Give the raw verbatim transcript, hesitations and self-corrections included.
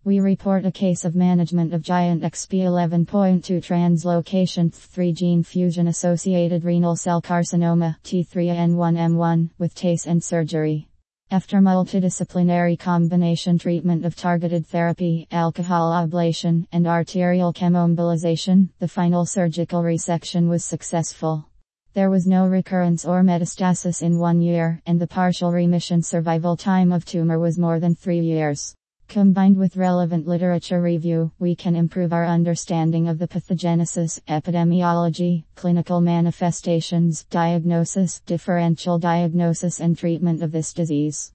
We report a case of management of giant X P eleven point two translocation three gene fusion associated renal cell carcinoma T three N one M one with T A C E and surgery. After multidisciplinary combination treatment of targeted therapy, alcohol ablation, and arterial chemoembolization, the final surgical resection was successful. There was no recurrence or metastasis in one year, and the partial remission survival time of tumor was more than three years. Combined with relevant literature review, we can improve our understanding of the pathogenesis, epidemiology, clinical manifestations, diagnosis, differential diagnosis and treatment of this disease.